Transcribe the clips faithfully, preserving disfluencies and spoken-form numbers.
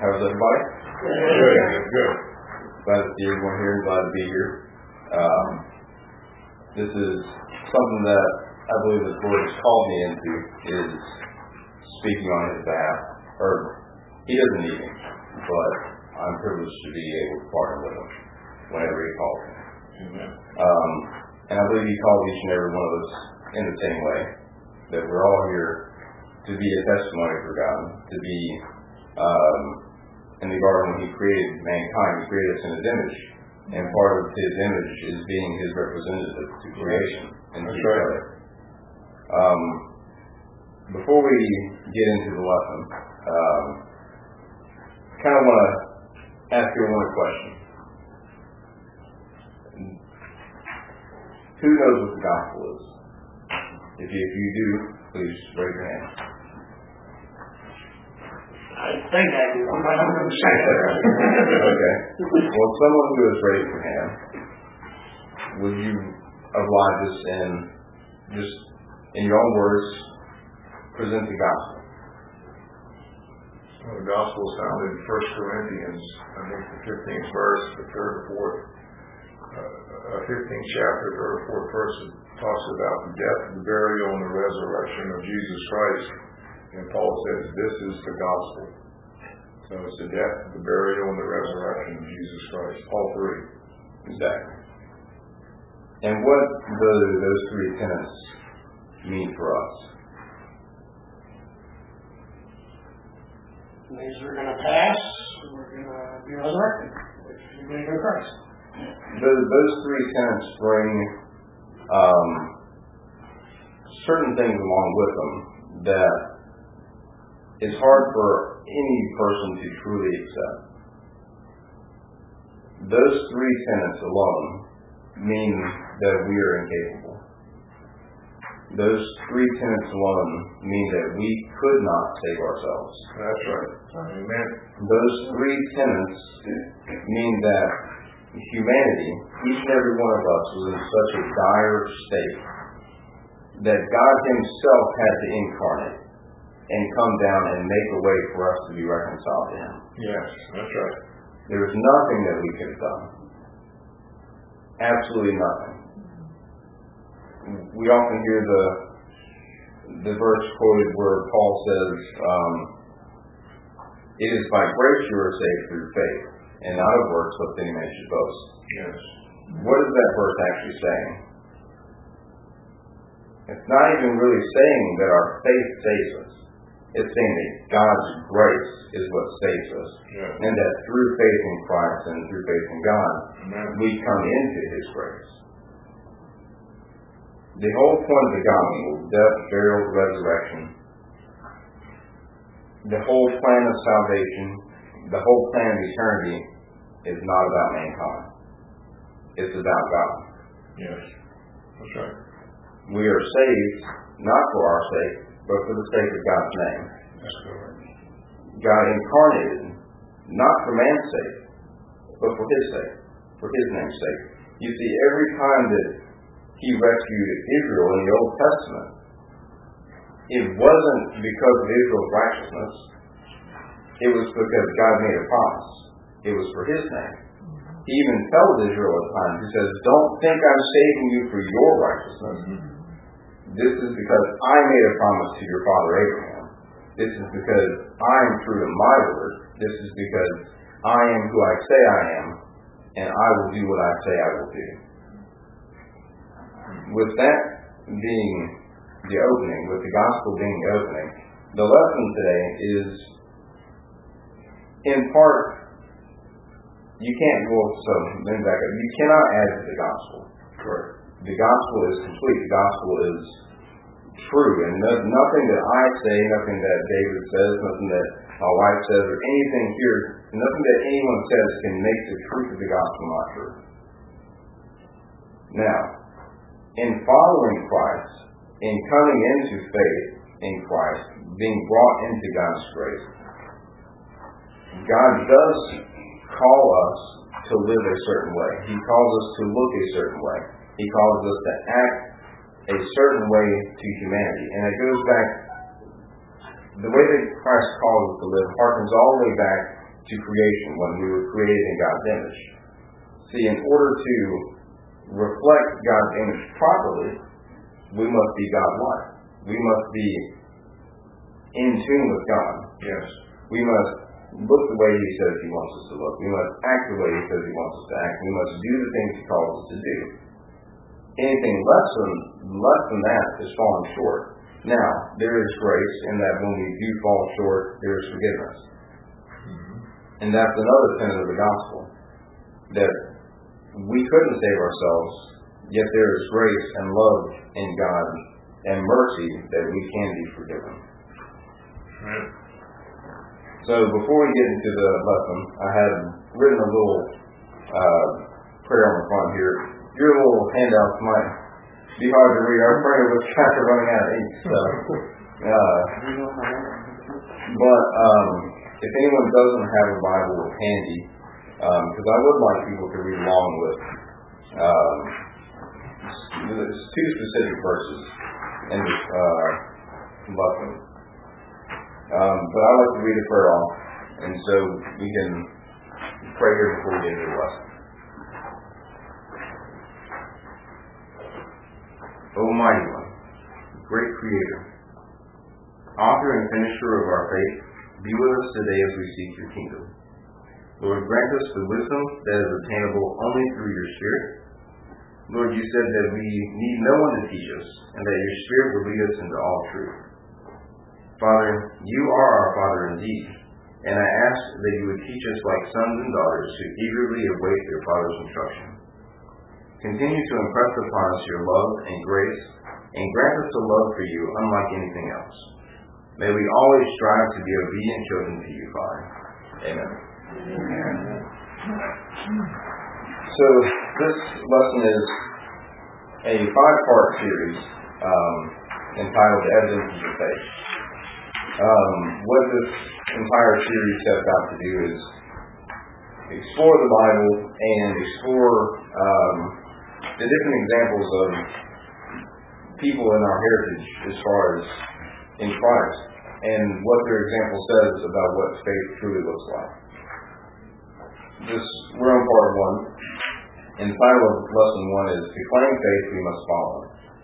How's everybody? Good. Good. Glad to see everyone here and glad to be here. Um, this is something that I believe the Lord has called me into, is speaking on His behalf. Or, He doesn't need me, but I'm privileged to be able to partner with Him whenever He calls me. Amen. Um, and I believe He called each and every one of us in the same way, that we're all here to be a testimony for God, to be um, in the garden when He created mankind. He created us in His image, and part of His image is being His representative to creation and to each other. Um, before we get into the lesson, um, kind of want to ask everyone a question. Who knows what the gospel is? If you, if you do, please raise your hand. I think I do. I'm not going to say that. Okay. Well, someone who has raised their hand, would you oblige us in just, in your own words, present the gospel? Well, the gospel is found in First Corinthians, I think the fifteenth verse, the third or fourth, uh, fifteenth chapter, third or fourth verse, it talks about the death, the burial, and the resurrection of Jesus Christ. And Paul says this is the gospel. So it's the death, the burial, and the resurrection of Jesus Christ. All three. Exactly. And what do those three tenets mean for us? It means we're going to pass, we're going to be resurrected. We're going to go to Christ. Those, those three tenets bring um, certain things along with them that it's hard for any person to truly accept. Those three tenets alone mean that we are incapable. Those three tenets alone mean that we could not save ourselves. That's right. Amen. Those three tenets mean that humanity, each and every one of us, was in such a dire state that God Himself had to incarnate and come down and make a way for us to be reconciled to Him. Yes, that's right. There was nothing that we could have done. Absolutely nothing. We often hear the the verse quoted where Paul says, um, "It is by grace you are saved through faith, and not of works, lest any man should boast." Yes. What is that verse actually saying? It's not even really saying that our faith saves us. It's saying that God's grace is what saves us. Yes. And that through faith in Christ and through faith in God, Amen. we come into His grace. The whole point of the gospel, death, burial, resurrection, the whole plan of salvation, the whole plan of eternity is not about mankind. It's about God. Yes. That's right. We are saved, not for our sake, but for the sake of God's name. That's correct. God incarnated, not for man's sake, but for His sake, for His name's sake. You see, every time that He rescued Israel in the Old Testament, it wasn't because of Israel's righteousness. It was because God made a promise. It was for His name. He even tells Israel at times, He says, "Don't think I'm saving you for your righteousness. Mm-hmm. This is because I made a promise to your father Abraham. This is because I am true to my word. This is because I am who I say I am, and I will do what I say I will do." With that being the opening, with the gospel being the opening, the lesson today is, in part, you can't go, so let me back up. You cannot add to the gospel. Correct. The gospel is complete. The gospel is true. And no, nothing that I say, nothing that David says, nothing that my wife says, or anything here, nothing that anyone says can make the truth of the gospel not true. Now, in following Christ, in coming into faith in Christ, being brought into God's grace, God does call us to live a certain way. He calls us to look a certain way. He calls us to act a certain way to humanity. And it goes back, the way that Christ calls us to live harkens all the way back to creation when we were created in God's image. See, in order to reflect God's image properly, we must be God-like. We must be in tune with God. Yes. We must look the way He says He wants us to look. We must act the way He says He wants us to act. We must do the things He calls us to do. Anything less than, less than that is falling short. Now, there is grace in that when we do fall short, there is forgiveness. Mm-hmm. And that's another tenet of the gospel, that we couldn't save ourselves, yet there is grace and love in God and mercy that we can be forgiven. Right. So before we get into the lesson, I had written a little uh, prayer on the front here. Your little handouts might be hard to read. Our prayer was kind of running out of ink. So, uh, but um, if anyone doesn't have a Bible handy, because um, I would like people to read along with um, there's two specific verses in this uh, lesson. Um, but I like to read a prayer off, and so we can pray here before we get into the lesson. Almighty One, great Creator, Author and Finisher of our faith, be with us today as we seek Your kingdom. Lord, grant us the wisdom that is obtainable only through Your Spirit. Lord, You said that we need no one to teach us, and that Your Spirit will lead us into all truth. Father, You are our Father indeed, and I ask that You would teach us like sons and daughters who eagerly await their Father's instruction. Continue to impress upon us Your love and grace, and grant us a love for You unlike anything else. May we always strive to be obedient children to You, Father. Amen. Amen. So this lesson is a five-part series um, entitled Evidences of Faith. Um, what this entire series sets out to do is explore the Bible and explore um, the different examples of people in our heritage as far as in Christ and what their example says about what faith truly looks like. This, we're on part one, and the title of lesson one is To Claim Faith We Must Follow.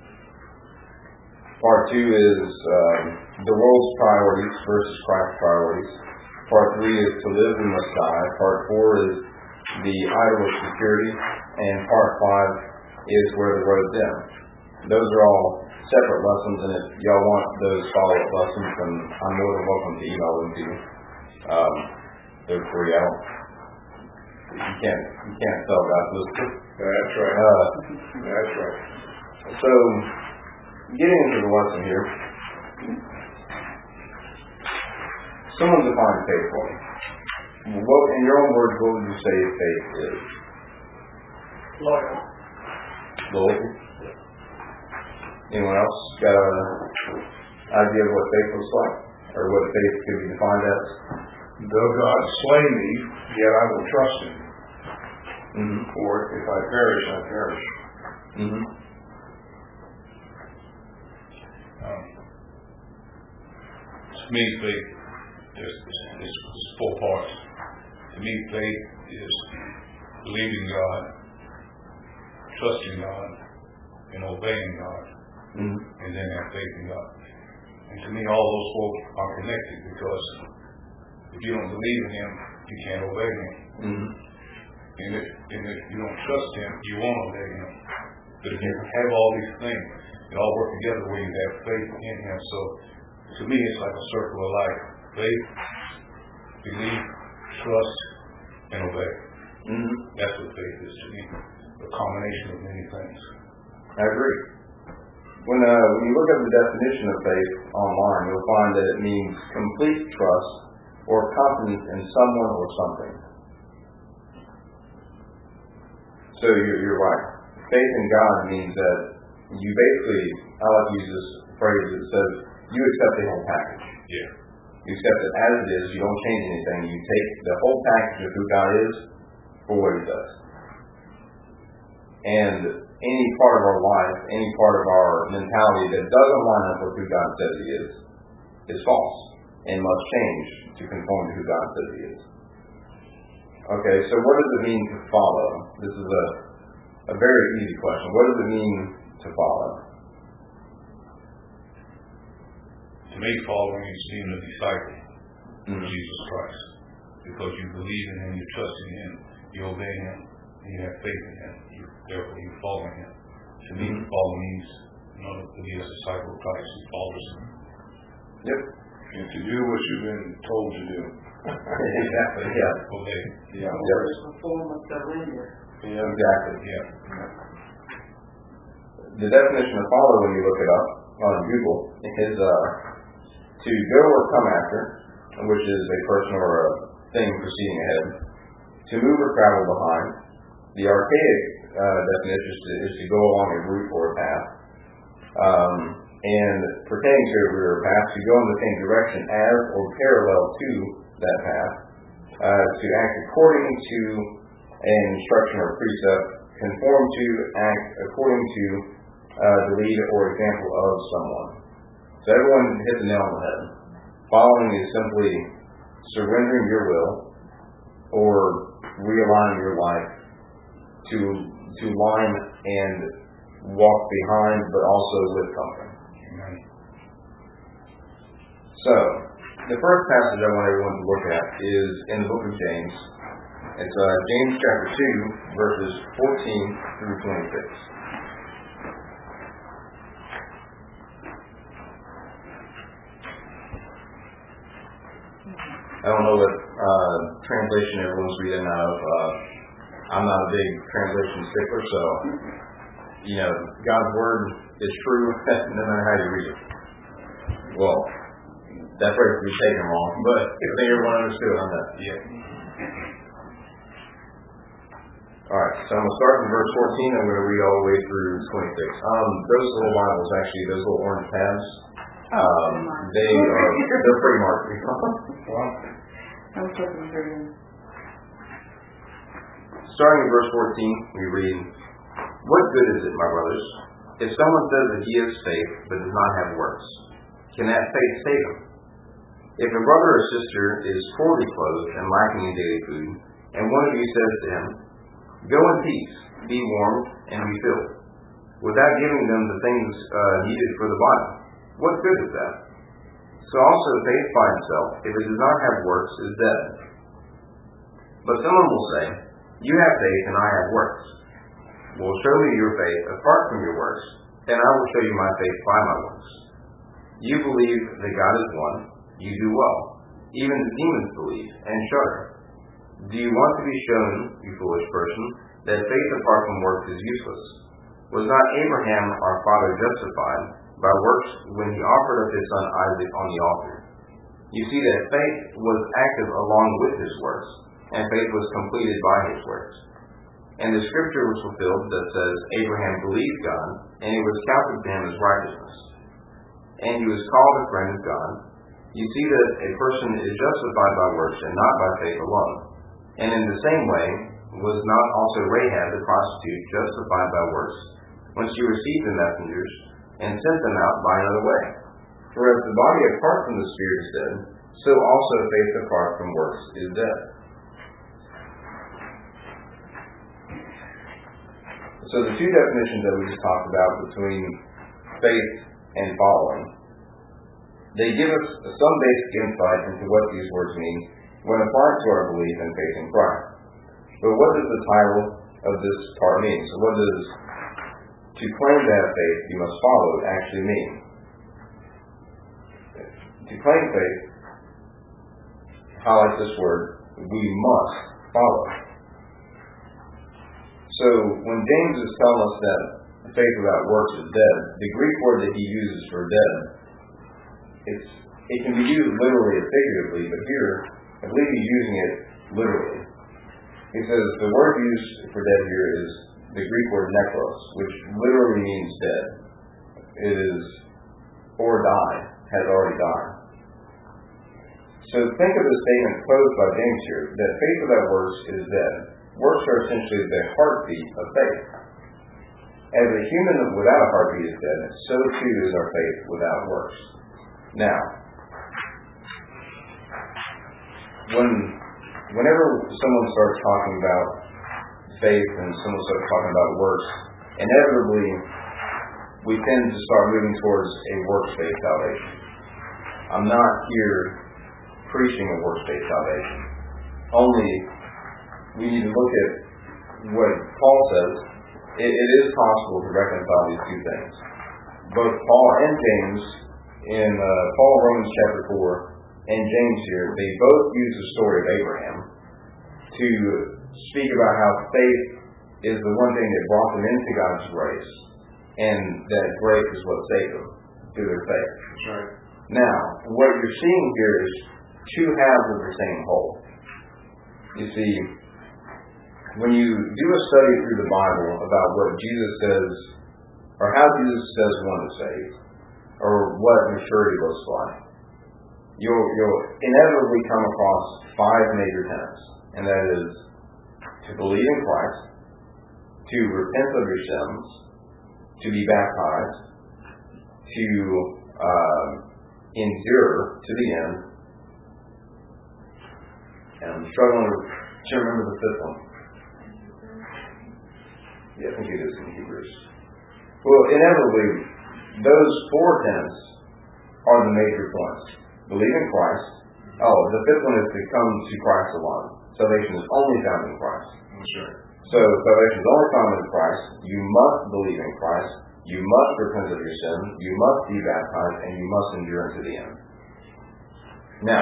Part two is um, the world's priorities versus Christ's priorities. Part three is To Live We Must Die. Part four is the idol of security. And part five is Where the Road's End. Those are all separate lessons, and if y'all want those follow-up lessons, then I'm more than welcome to email them to you. Um, they're free. I don't, you can't, you can't sell God's wisdom. That's right. Uh, That's right. So, getting into the lesson here, someone define faith for me. What, in your own words, what would you say faith is? Loyal. Loyalty? Anyone else got an idea of what faith looks like? Or what faith could be defined as? Though God slay me, yet I will trust Him. Mm-hmm. Or if I perish, I perish. Mm-hmm. Um, to me, faith is, is, is four parts. To me, faith is believing God, trusting God, and obeying God, Mm-hmm. and then have faith in God. And to me, all those four are connected, because if you don't believe in Him, you can't obey Him. Mm-hmm. And if, and if you don't trust Him, you won't obey Him. But if you have all these things, they all work together where you have faith in Him. So to me, it's like a circle of life. Faith, believe, trust, and obey. Mm-hmm. That's what faith is to me. A combination of many things. I agree. When, uh, when you look at the definition of faith online, you'll find that it means complete trust or confidence in someone or something. So you're, you're right. Faith in God means that you basically, I like to use this phrase that says, you accept the whole package. Yeah. You accept it as it is, you don't change anything. You take the whole package of who God is for what He does. And any part of our life, any part of our mentality that doesn't line up with who God says He is, is false and must change to conform to who God says He is. Okay, so what does it mean to follow? This is a, a very easy question. What does it mean to follow? To me, following is being a disciple Mm-hmm. of Jesus Christ. Because you believe in Him, you trust in Him, you obey Him, and you have faith in Him. You, therefore, you follow Him. To me, Mm-hmm. follow means in order to be a disciple of Christ who follows Him. Yep. And to do what you've been told to do. Exactly, yeah. Obey. Yeah. Yep. It's the form of surrender. Yeah. Exactly. Yeah. The definition of follow, when you look it up on Google, is uh, to go or come after, which is a person or a thing proceeding ahead, to move or travel behind. The archaic uh, definition is to, is to go along a route or a path. Um, and pertaining to a route or a path, to go in the same direction as or parallel to that path, uh, to act according to an instruction or precept, conform to, act according to uh, the lead or example of someone. So everyone hit the nail on the head. Following is simply surrendering your will or realigning your life to to line and walk behind, but also with something. Amen. So, the first passage I want everyone to look at is in the book of James. It's uh, James chapter two, verses fourteen through twenty-six. I don't know what uh, translation everyone's reading out of. Uh, I'm not a big translation stickler, so, you know, God's Word is true no matter how you read it. Well, that phrase could be taken wrong, but I think everyone understood on that. Yeah. Alright, so I'm going to start in verse fourteen. I'm going to read all the way through twenty-six. Um, those little Bibles, actually, those little orange tabs, um, they are, they're pretty marked. I'm checking for you. Starting in verse fourteen, we read, "What good is it, my brothers, if someone says that he has faith but does not have works? Can that faith save him? If a brother or sister is poorly clothed and lacking in daily food, and one of you says to him, 'Go in peace, be warmed, and be filled,' without giving them the things uh, needed for the body, what good is that? So also faith by itself, if it does not have works, is dead. But someone will say, 'You have faith and I have works.' Well, show me your faith apart from your works, and I will show you my faith by my works. You believe that God is one, you do well. Even the demons believe and shudder. Do you want to be shown, you foolish person, that faith apart from works is useless? Was not Abraham our father justified by works when he offered up his son Isaac on the altar? You see that faith was active along with his works, and faith was completed by his works. And the scripture was fulfilled that says, Abraham believed God, and it was counted to him as righteousness. And he was called a friend of God. You see that a person is justified by works and not by faith alone. And in the same way, was not also Rahab the prostitute justified by works, when she received the messengers and sent them out by another way? For as the body apart from the spirit is dead, so also faith apart from works is dead." So the two definitions that we just talked about between faith and following, they give us some basic insight into what these words mean when applied to our belief and faith in Christ. But what does the title of this part mean? So what does "to claim to have faith you must follow" actually mean? To claim faith highlights this word, we must follow. So when James is telling us that faith without works is dead, the Greek word that he uses for dead, it's, it can be used literally or figuratively, but here, I believe he's using it literally. He says the word used for dead here is the Greek word nekros, which literally means dead. It is, or died, has already died. So think of the statement posed by James here, that faith without works is dead. Works are essentially the heartbeat of faith. As a human without a heartbeat is dead, so too is our faith without works. Now, when whenever someone starts talking about faith and someone starts talking about works, inevitably we tend to start moving towards a works-based salvation. I'm not here preaching a works-based salvation. Only we need to look at what Paul says. It, it is possible to reconcile these two things. Both Paul and James, in uh, Paul Romans chapter four, and James here, they both use the story of Abraham to speak about how faith is the one thing that brought them into God's grace, and that grace is what saved them through their faith. That's right. Now, what you're seeing here is two halves of the same whole. You see, when you do a study through the Bible about what Jesus says, or how Jesus says one is saved, or what maturity looks like, you'll, you'll inevitably come across five major tenets, and that is to believe in Christ, to repent of your sins, to be baptized, to uh, endure to the end, and I'm struggling to, to remember the fifth one. Yeah, I think it is in Hebrews. Well, inevitably, those four tenets are the major points. Believe in Christ. Oh, the fifth one is to come to Christ alone. Salvation is only found in Christ. That's right. So salvation is only found in Christ. You must believe in Christ. You must repent of your sin. You must be baptized, and you must endure unto the end. Now,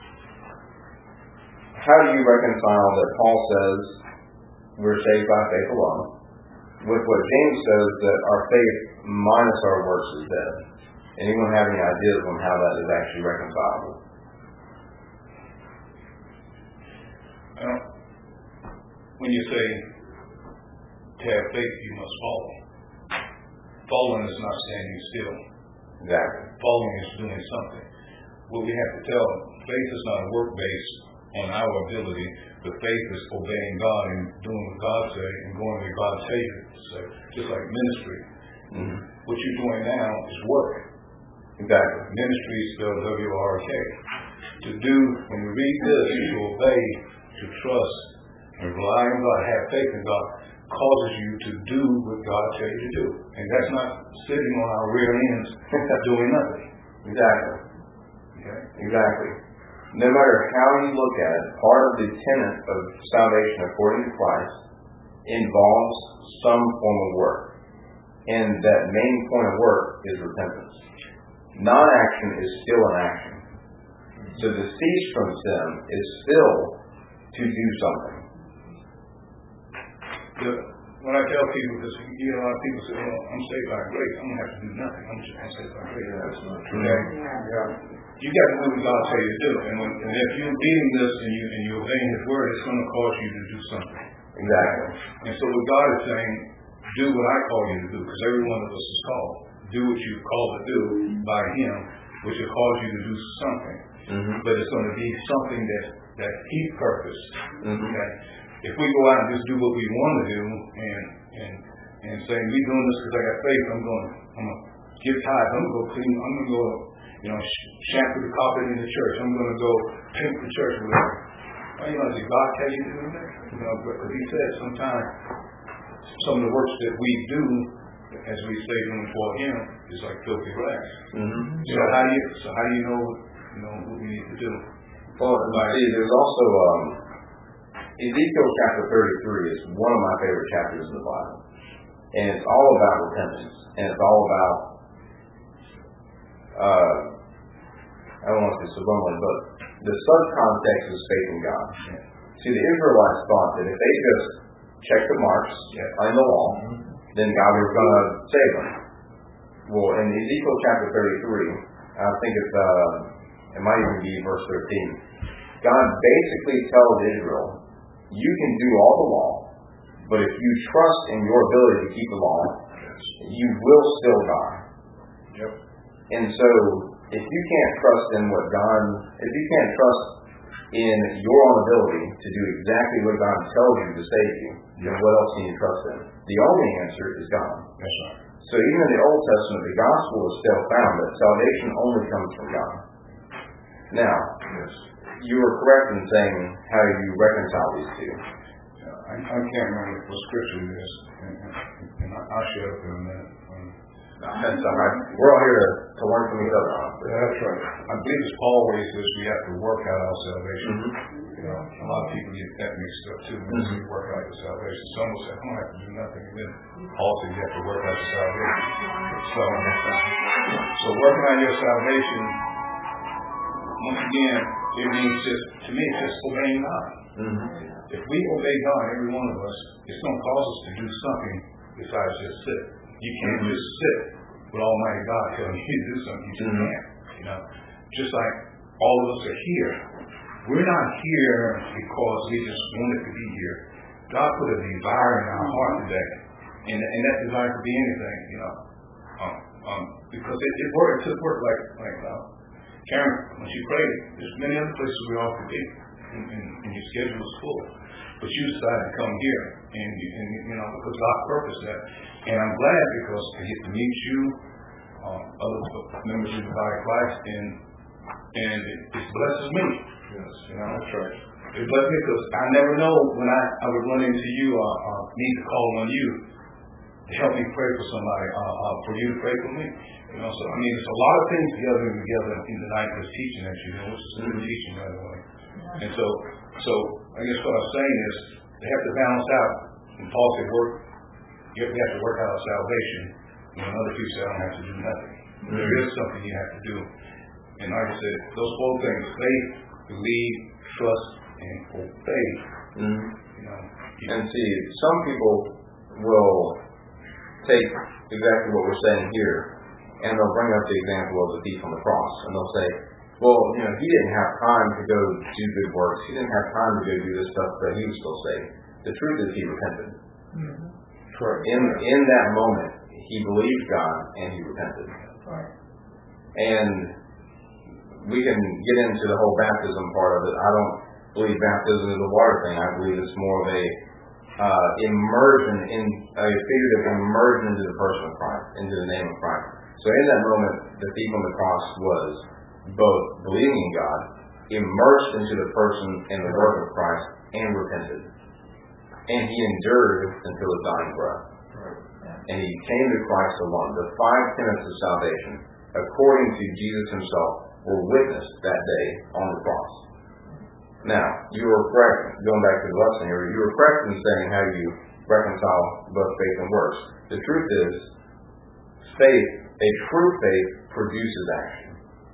how do you reconcile that Paul says we're saved by faith alone with what James says that our faith minus our works is dead? Anyone have any ideas on how that is actually reconcilable? Well, when you say to have faith, you must follow. Following is not standing still. Exactly. Following is doing something. What we have to tell them, faith is not a work based on our ability, but faith is obeying God and doing what God says and going where God says to say. Just like ministry. Mm-hmm. What you're doing now is work. Exactly. Ministry is spelled W R K. To do, when we read this, to obey, to trust, and rely on God, have faith in God, causes you to do what God tells you to do. And that's not sitting on our rear ends doing nothing. Exactly. Okay? Exactly. No matter how you look at it, part of the tenet of salvation according to Christ involves some form of work. And that main point of work is repentance. Non-action is still an action. So to cease from sin is still to do something. The, when I tell people this, you know, a lot of people say, well, I'm saved by grace. I'm going to have to do nothing. I'm just I'm saved by grace. Yeah, that's not true. Okay? Yeah. You got to do what God says you do. And, when, and if you're reading this and, you, and you're obeying His word, it's going to cause you to do something. Exactly. And so what God is saying, do what I call you to do, because every one of us is called. Do what you're called to do by Him, which will cause you to do something. Mm-hmm. But it's going to be something that, that He purposed. Mm-hmm. Okay? If we go out and just do what we want to do and and and say, we're doing this because I got faith, I'm going to I'm going to give tithes, I'm going to go clean, I'm going to go, you know, sh- shampoo the carpet in the church, I'm going to go paint the church with it. Well, you know, did God tell you to do that? You know, because He said sometimes some of the works that we do, as we say doing for Him, is like filthy rags. Mm-hmm. So how do you so how do you know you know what we need to do? Well, see, there's also um, Ezekiel chapter thirty-three is one of my favorite chapters in the Bible. And it's all about repentance. And it's all about, uh, I don't want to say subliminally, but the subcontext is faith in God. See, the Israelites thought that if they just checked the marks on the law, then God was going to save them. Well, in Ezekiel chapter thirty-three, I think it's, uh, it might even be verse thirteen, God basically tells Israel, you can do all the law, but if you trust in your ability to keep the law, you will still die. Yep. And so, if you can't trust in what God, if you can't trust in your own ability to do exactly what God tells you to save you, then what else can you trust in? The only answer is God. That's right. So even in the Old Testament, the gospel is still found that salvation only comes from God. Now, Yes. you were correct in saying how you reconcile these two. Yeah, I, I can't remember what scripture it is, and, and, and I, I'll shut up in a minute. Um, That's all right. We're all here to, to learn from each other. Yeah, that's right. I believe it's Paul where he says we have to work out our salvation. Mm-hmm. You know, a lot of people get that mixed up too when Mm-hmm. we work out your salvation. Some will say, I don't have to do nothing. And then Paul says you have to work out your salvation. So, so working on your salvation, once again, it means just, to me, it's just obeying God. Mm-hmm. If we obey God, every one of us, it's going to cause us to do something besides just sit. You can't just sit with Almighty God telling you to do something. You just Mm-hmm. can't. You know, just like all of us are here. We're not here because we just wanted to be here. God put a desire in our heart today, and and that desire could be anything. You know, um, um, because it, it worked. It took work. Like like uh, Karen, when she prayed, there's many other places we all could be, and, and, and your schedule was full. But you decided to come here, and, and you know, because God purposed that. And I'm glad because I get to meet you, um, other members of the body of Christ, and and it, it blesses me. Yes, You know, that's right. it blesses me because I never know when I, I would run into you or uh, uh, need to call on you to help me pray for somebody, uh, uh, for you to pray for me. You know, so I mean, it's a lot of things together together in the night of teaching that you know, which is a good teaching, by the way. And so, so I guess what I'm saying is they have to balance out. And Paul said, work. You have to work out our salvation. When other people say, I don't have to do nothing. Mm-hmm. There is something you have to do. And like I said, those four things: faith, believe, trust, and obey. Mm-hmm. You know, you And see, some people will take exactly what we're saying here, and they'll bring up the example of the thief on the cross, and they'll say, well, you know, he didn't have time to go do good works. He didn't have time to go do this stuff, but he was still saved. The truth is he repented. Mm-hmm. Correct. In in that moment, he believed God and he repented. Right. And we can get into the whole baptism part of it. I don't believe baptism is a water thing. I believe it's more of a uh, immersion, in a figurative immersion into the person of Christ, into the name of Christ. So in that moment, the thief on the cross was both believing in God, immersed into the person and the work of Christ, and repented. And he endured until his dying breath. And he came to Christ alone. The five tenets of salvation, according to Jesus himself, were witnessed that day on the cross. Now, you were correct, going back to the lesson here, you were correct in saying how you reconcile both faith and works. The truth is, faith, a true faith, produces action.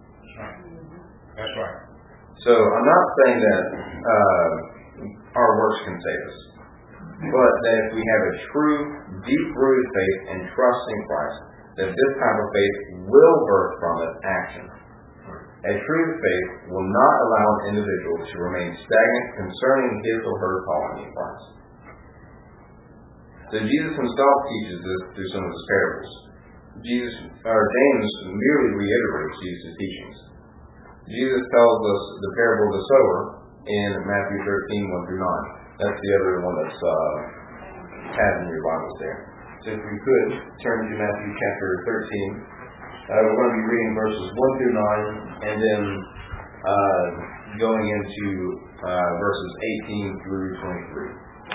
That's right. So I'm not saying that uh, our works can save us, but that if we have a true, deep-rooted faith and trust in Christ, that this type of faith will birth from it action. A true faith will not allow an individual to remain stagnant concerning his or her calling in Christ. So Jesus himself teaches this through some of his parables. Jesus, or James merely reiterates Jesus' teachings. Jesus tells us the parable of the sower in Matthew thirteen, one through nine. That's the other one that's uh, had in your Bibles there. So if we could turn to Matthew chapter thirteen, uh, we're going to be reading verses one through nine, and then uh, going into uh, verses eighteen through twenty-three.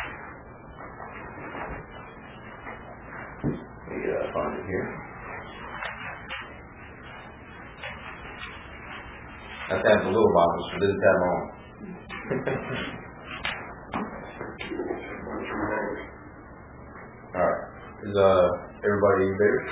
Let me uh, find it here. That's had the little Bibles, so this is that long. Alright. Is uh everybody there?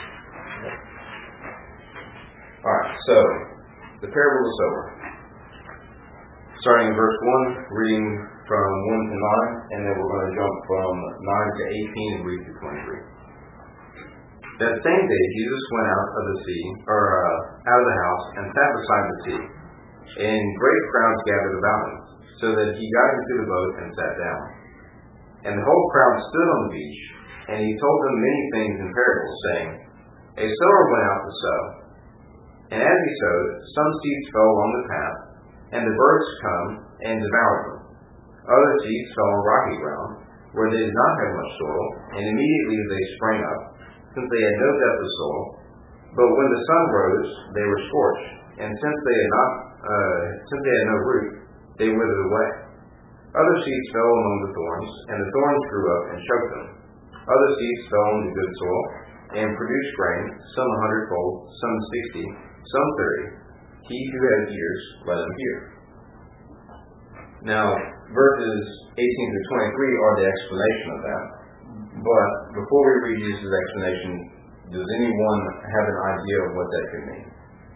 Alright, so the parable of the sower. Starting in verse one, reading from one to nine, and then we're going to jump from nine to eighteen and read to twenty-three. That same day Jesus went out of the sea, or uh, out of the house, and sat beside the sea. And great crowds gathered about him, so that he got into the boat and sat down. And the whole crowd stood on the beach, and he told them many things in parables, saying, A sower went out to sow. And as he sowed, some seeds fell along the path, and the birds come and devoured them. Other seeds fell on rocky ground, where they did not have much soil, and immediately they sprang up, since they had no depth of soil. But when the sun rose, they were scorched, and since they had not Uh, since they had no root, they withered away. Other seeds fell among the thorns, and the thorns grew up and choked them. Other seeds fell on the good soil, and produced grain, some a hundredfold, some sixty, some thirty. He who has ears, let him hear. Now, verses eighteen to twenty-three are the explanation of that. But before we read Jesus' explanation, does anyone have an idea of what that could mean?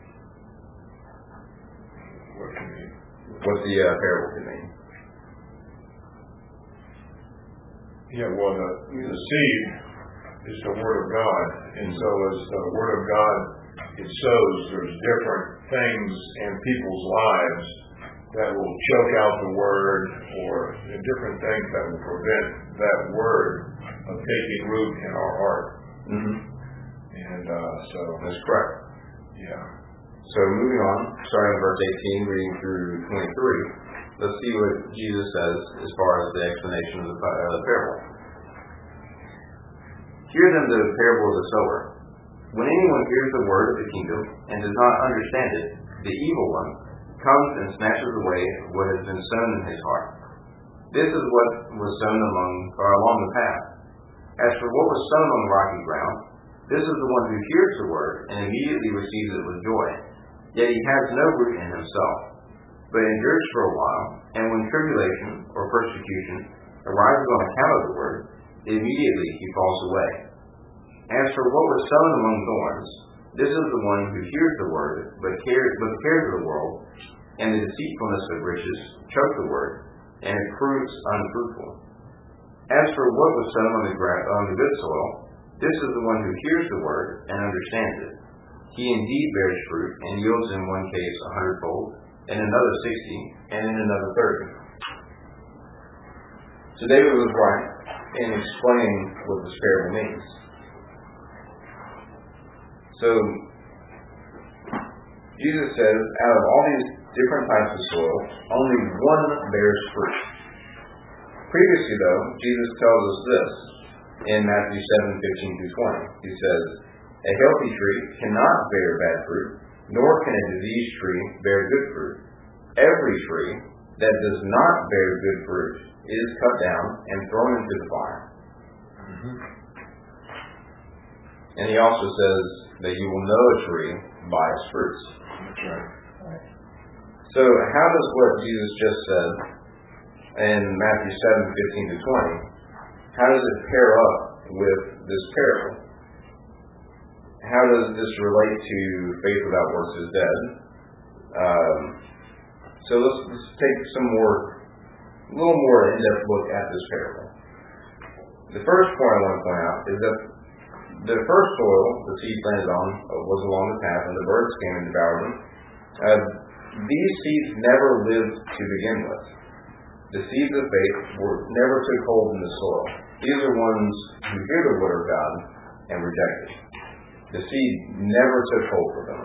What can you mean? What the uh, parable could mean? Yeah, well, the, the seed is the Word of God. And so as the Word of God, it sows, there's different things in people's lives that will choke out the Word, or different things that will prevent that Word of taking root in our heart. Mm-hmm. And uh, so... That's correct. Yeah. So moving on, starting in verse eighteen, reading through twenty-three, let's see what Jesus says as far as the explanation of the, uh, the parable. Hear then the parable of the sower. When anyone hears the word of the kingdom and does not understand it, the evil one comes and snatches away what has been sown in his heart. This is what was sown among or along the path. As for what was sown on the rocky ground, this is the one who hears the word and immediately receives it with joy. Yet he has no root in himself, but endures for a while, and when tribulation or persecution arises on account of the word, immediately he falls away. As for what was sown among thorns, this is the one who hears the word, but cares, but the cares of the world and the deceitfulness of riches choke the word, and it proves unfruitful. As for what was sown on the, gra- on the good soil, this is the one who hears the word and understands it. He indeed bears fruit and yields in one case a hundredfold, in another sixty, and in another thirty. So David was right in explaining what this parable means. So Jesus says, out of all these different types of soil, only one bears fruit. Previously, though, Jesus tells us this in Matthew seven, fifteen through twenty. He says, a healthy tree cannot bear bad fruit, nor can a diseased tree bear good fruit. Every tree that does not bear good fruit is cut down and thrown into the fire. Mm-hmm. And he also says that you will know a tree by its fruits. That's right. So how does what Jesus just said in Matthew seven, fifteen to twenty, how does it pair up with this parable? How does this relate to faith without works is dead? Um, so let's, let's take some more, a little more in-depth look at this parable. The first point I want to point out is that the first soil the seed planted on was along the path, and the birds came and devoured them. Uh, these seeds never lived to begin with. The seeds of faith were never took hold in the soil. These are ones who hear the word of God and reject it. The seed never took hold for them.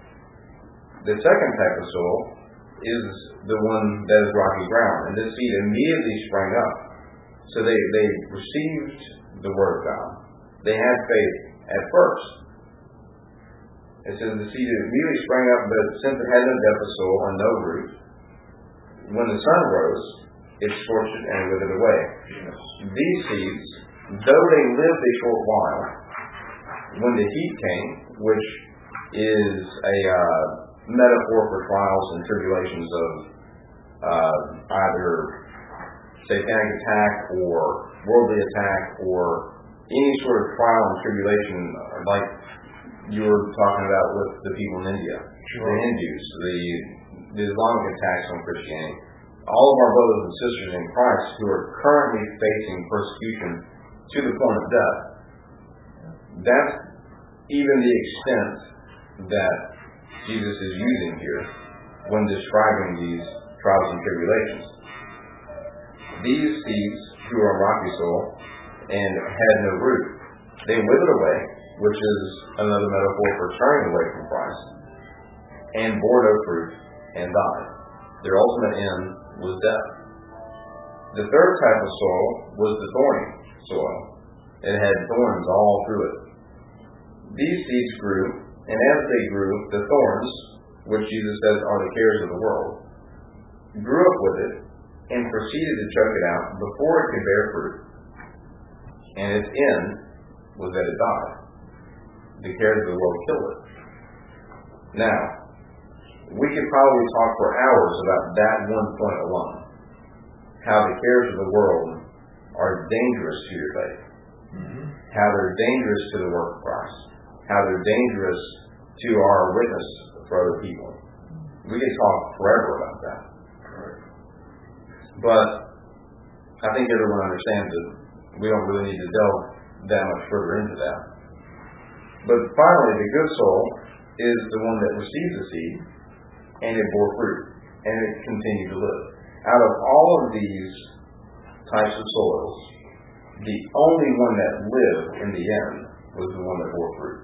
The second type of soil is the one that is rocky ground, and this seed immediately sprang up. So they, they received the word of God. They had faith at first. It says the seed immediately sprang up, but since it had no depth of soil and no root, when the sun rose, it scorched it and withered away. Yes. These seeds, though they lived a short while, when the heat came, which is a uh, metaphor for trials and tribulations of uh, either satanic attack or worldly attack or any sort of trial and tribulation, like you were talking about with the people in India, sure. The Hindus, the, the Islamic attacks on Christianity. All of our brothers and sisters in Christ who are currently facing persecution to the point of death. That's even the extent that Jesus is using here when describing these trials and tribulations. These seeds who are on rocky soil and had no root, they withered away, which is another metaphor for turning away from Christ, and bore no fruit and died. Their ultimate end was death. The third type of soil was the thorny soil. It had thorns all through it. These seeds grew, and as they grew, the thorns, which Jesus says are the cares of the world, grew up with it, and proceeded to choke it out before it could bear fruit. And its end was that it died. The cares of the world killed it. Now, we could probably talk for hours about that one point alone. How the cares of the world are dangerous to your faith. Mm-hmm. How they're dangerous to the work of Christ. How they're dangerous to our witness for other people. We could talk forever about that. But I think everyone understands that we don't really need to delve that much further into that. But finally, the good soil is the one that receives the seed, and it bore fruit, and it continued to live. Out of all of these types of soils, the only one that lived in the end was the one that bore fruit.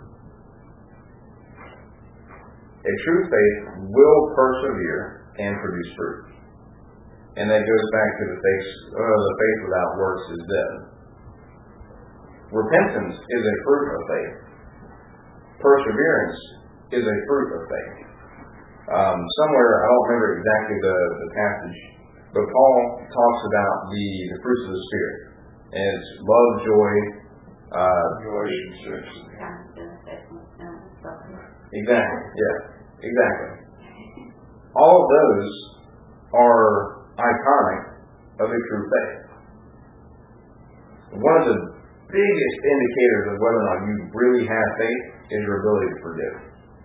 A true faith will persevere and produce fruit. And that goes back to the faith, uh, the faith without works is dead. Repentance is a fruit of faith. Perseverance is a fruit of faith. Um, somewhere, I don't remember exactly the, the passage, but Paul talks about the, the fruits of the Spirit. And it's love, joy, uh, Galatians six. Exactly, yeah, exactly. All of those are iconic of a true faith. One of the biggest indicators of whether or not you really have faith is your ability to forgive.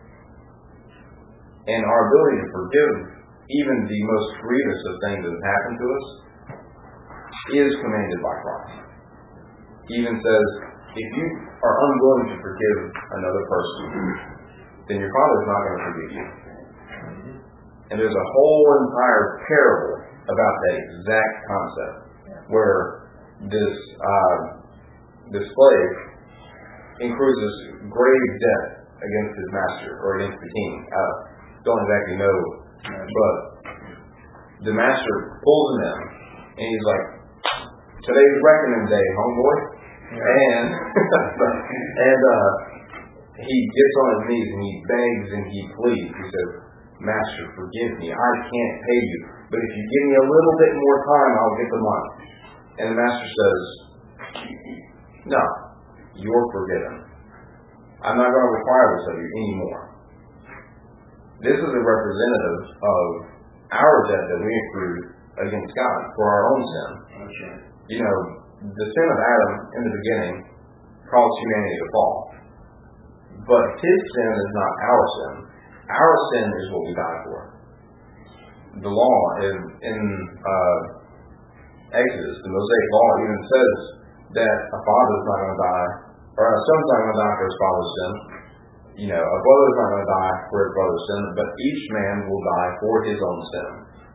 And our ability to forgive even the most grievous of things that have happened to us is commanded by Christ. He even says, if you are unwilling to forgive another person, then your Father is not going to forgive you. And there's a whole entire parable about that exact concept, where this uh, this slave incurs this grave debt against his master, or against the king. I don't exactly know, but the master pulls him in, and he's like, today's reckoning day, homeboy. And and uh, he gets on his knees and he begs and he pleads. He says, Master, forgive me. I can't pay you. But if you give me a little bit more time, I'll get the money. And the master says, no, you're forgiven. I'm not going to require this of you anymore. This is a representative of our debt that we accrued against God for our own sin. That's right. You know, the sin of Adam in the beginning caused humanity to fall. But his sin is not our sin. Our sin is what we die for. The law in, in uh, Exodus, the Mosaic law, even says that a father is not going to die, or a son's not going to die for his father's sin. You know, a brother is not going to die for his brother's sin, but each man will die for his own sin.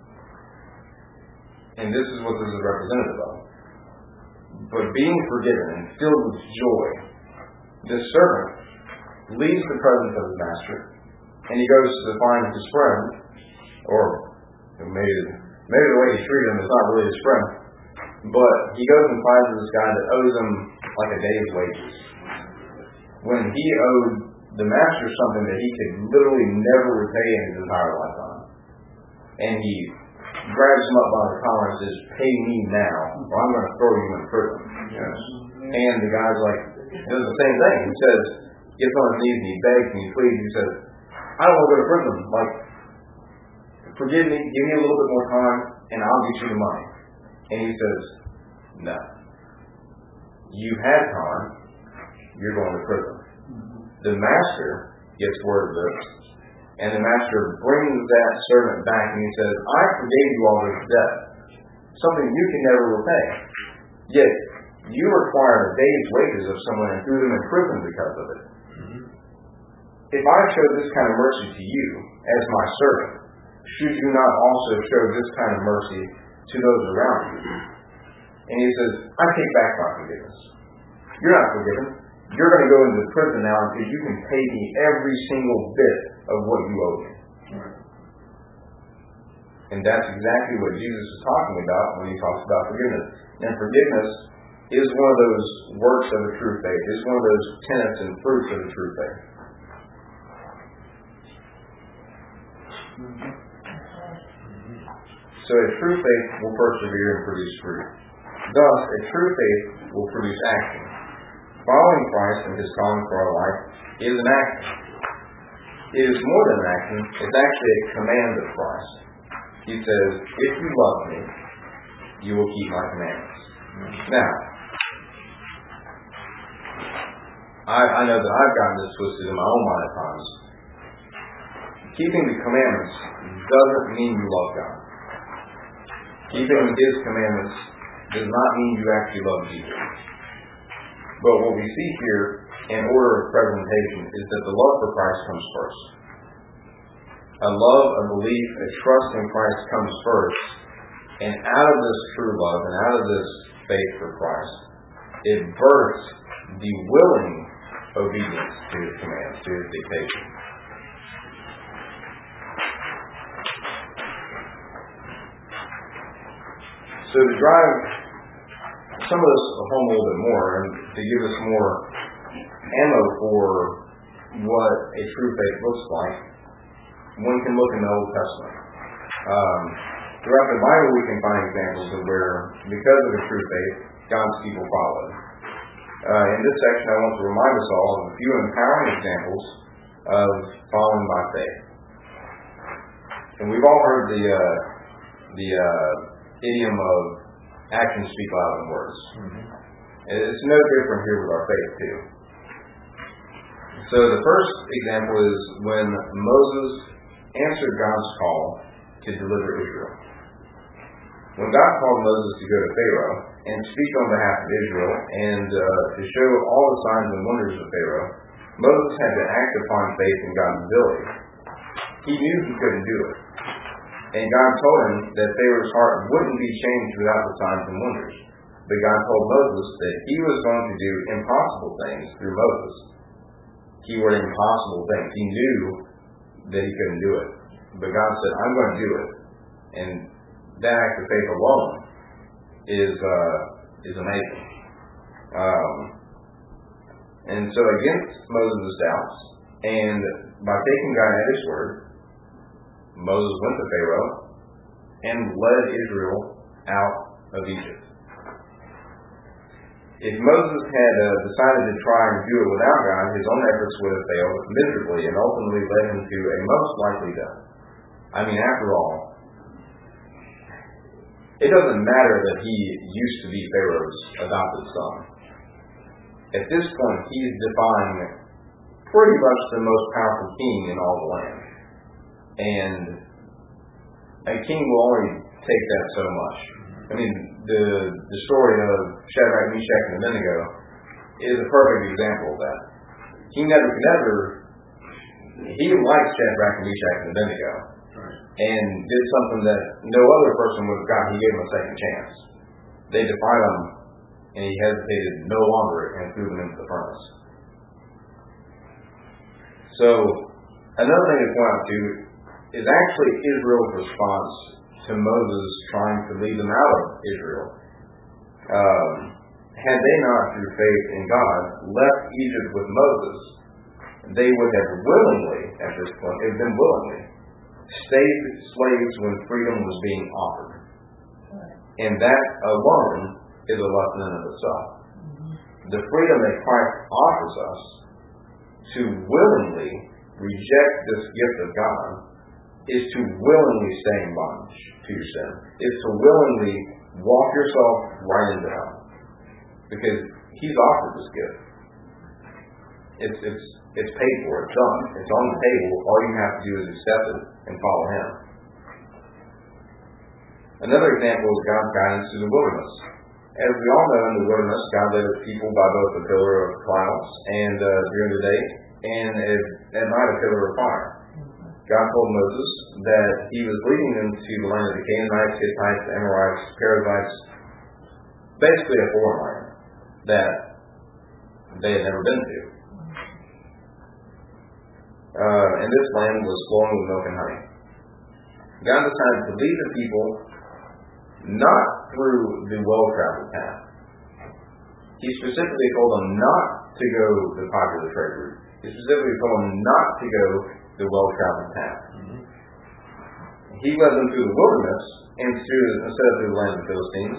And this is what this is representative of. But being forgiven and filled with joy, this servant leaves the presence of his master, and he goes to find his friend, or maybe, maybe the way he treated him is not really his friend, but he goes and finds this guy that owes him like a day's wages. When he owed the master something that he could literally never repay in his entire lifetime. And he grabs him up by the collar and says, pay me now, or I'm going to throw you in prison. Yes. And the guy's like, does the same thing. He says, gets on his knees and he begs and he pleads. He says, I don't want to go to prison. Like, forgive me, give me a little bit more time, and I'll get you the money. And he says, no. You had time, you're going to prison. The master gets word of this, and the master brings that servant back and he says, I forgave you all this debt, something you can never repay. Yet, you required a day's wages of someone and threw them in prison because of it. Mm-hmm. If I showed this kind of mercy to you as my servant, should you not also show this kind of mercy to those around you? And he says, I take back my forgiveness. You're not forgiven. You're going to go into prison now until you can pay me every single bit of what you owe me. Right. And that's exactly what Jesus is talking about when he talks about forgiveness. And forgiveness is one of those works of a true faith. It's one of those tenets and fruits of a true faith. So a true faith will persevere and produce fruit. Thus, a true faith will produce action. Following Christ and His calling for our life is an action. It is more than an action. It's actually a command of Christ. He says, if you love me, you will keep my commandments. Now, I, I know that I've gotten this twisted in my own mind at times. Keeping the commandments doesn't mean you love God. Keeping His commandments does not mean you actually love Jesus. But what we see here in order of presentation is that the love for Christ comes first. A love, a belief, a trust in Christ comes first. And out of this true love and out of this faith for Christ, it births the willing obedience to His commands, to His dictation. So to drive some of this home a little bit more and to give us more ammo for what a true faith looks like, one can look in the Old Testament. Um, throughout the Bible we can find examples of where, because of a true faith, God's people followed. Uh, in this section I want to remind us all of a few empowering examples of following by faith. And we've all heard the uh, the uh, idiom of actions speak louder than words. Mm-hmm. It's no different here with our faith too. So the first example is when Moses answered God's call to deliver Israel. When God called Moses to go to Pharaoh and speak on behalf of Israel and uh, to show all the signs and wonders of Pharaoh, Moses had to act upon faith in God's ability. He knew he couldn't do it. And God told him that Pharaoh's heart wouldn't be changed without the signs and wonders. But God told Moses that He was going to do impossible things through Moses. Keyword impossible things. He knew that he couldn't do it. But God said, I'm going to do it. And that act of faith alone is uh, is amazing. Um, and so against Moses' doubts, and by taking God at His word, Moses went to Pharaoh and led Israel out of Egypt. If Moses had uh, decided to try and do it without God, his own efforts would have failed miserably and ultimately led him to a most likely death. I mean, after all, it doesn't matter that he used to be Pharaoh's adopted son. At this point, he's defying pretty much the most powerful king in all the land. And a king will only take that so much. I mean, the the story of Shadrach, Meshach, and Abednego is a perfect example of that. King Nebuchadnezzar, he liked Shadrach, Meshach, and Abednego, right, and did something that no other person would have got. He gave them a second chance. They defied him, and he hesitated no longer and threw them into the furnace. So, another thing to point out too is actually Israel's response to Moses trying to lead them out of Israel. Um, had they not, through faith in God, left Egypt with Moses, they would have willingly, at this point, it would been willingly, stayed slaves when freedom was being offered. And that alone is a lesson in of itself. The freedom that Christ offers us to willingly reject this gift of God is to willingly stay in bondage to your sin. Is to willingly walk yourself right into hell. Because He's offered this gift. It's it's it's paid for. It's done. It's on the table. All you have to do is accept it and follow Him. Another example is God's guidance through the wilderness. As we all know, in the wilderness, God led His people by both a pillar of clouds and uh, during the day, and at, at night a pillar of fire. God told Moses that He was leading them to the land of the Canaanites, Hittites, Amorites, Perizzites, basically a foreign land that they had never been to. Uh, and this land was flowing with milk and honey. God decided to lead the people not through the well-traveled path. He specifically told them not to go the popular trade route. He specifically told them not to go the well-traveled path. Mm-hmm. He led them through the wilderness and through, instead of through the land of the Philistines.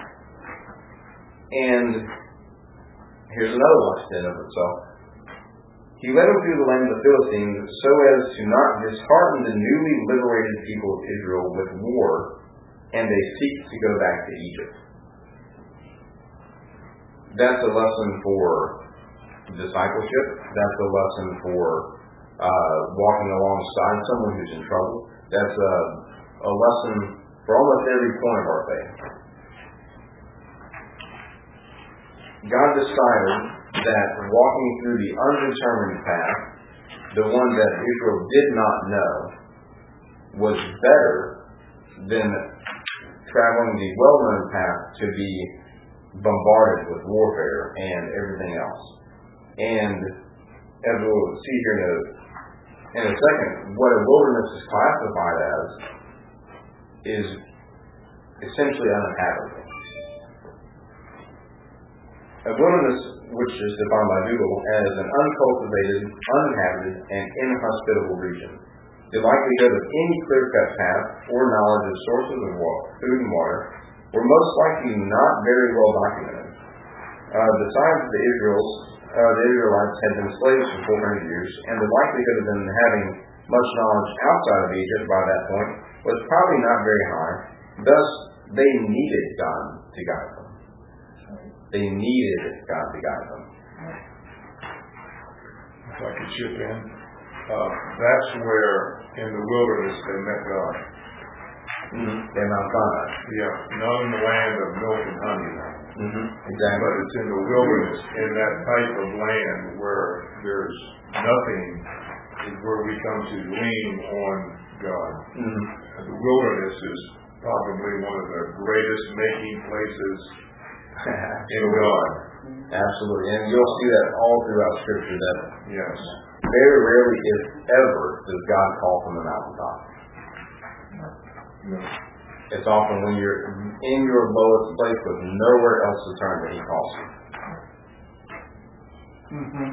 And here's another lesson in of itself. He led them through the land of the Philistines so as to not dishearten the newly liberated people of Israel with war, and they seek to go back to Egypt. That's a lesson for discipleship. That's a lesson for uh, walking alongside someone who's in trouble. That's a, a lesson for almost every point of our faith. God decided that walking through the undetermined path, the one that Israel did not know, was better than traveling the well-known path to be bombarded with warfare and everything else. And as we'll see here in a, in a second, what a wilderness is classified as is essentially uninhabitable. A wilderness, which is defined by Google as an uncultivated, uninhabited, and inhospitable region. The likelihood of any clear-cut path or knowledge of sources of water, food and water were most likely not very well documented. Uh, besides the Israels, uh, the Israelites had been slaves for four hundred years, and the likelihood of them having much knowledge outside of Egypt by that point was probably not very high. Thus, they needed God to guide them. They needed God to guide them. If I could chip in, uh, that's where in the wilderness they met God. Mm-hmm. They're Mount Sinai. Yeah, not in the land of milk and honey. Mm-hmm. Exactly. But it's in the wilderness, in that type of land where there's nothing, is where we come to lean on God. Mm-hmm. The wilderness is probably one of the greatest making places in God. Absolutely. And you'll see that all throughout Scripture, that Yes. very rarely, if ever, does God call from the mountaintop. No. It's often when you're in your lowest place with nowhere else to turn that He calls you. Mm-hmm.